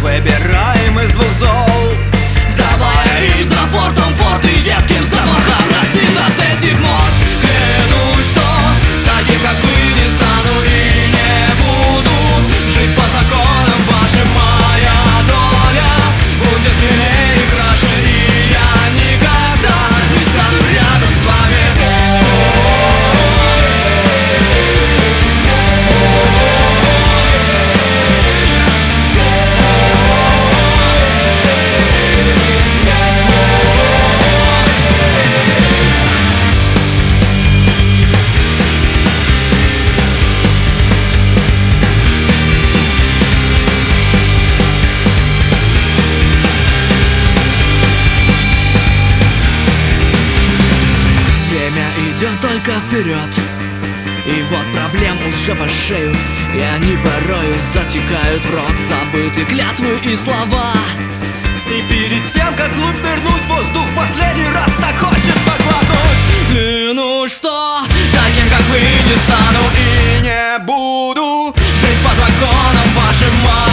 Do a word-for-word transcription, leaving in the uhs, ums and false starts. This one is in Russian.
Выбираем из двух зол, сдавая им за фортом форт и едким запахом разит от этих мод. Клянусь, что таким, как вы, не стану и не буду жить по законам вашим. Моя доля будет милее и краше, и я никогда не стану рядом с вами. Идет только вперед, и вот проблем уже по шею, и они порою затекают в рот. Забыты клятвы и слова, и перед тем, как глубь нырнуть, воздух последний раз так хочется глотнуть. Клянусь, что таким, как вы, не стану И не буду жить по законам вашим.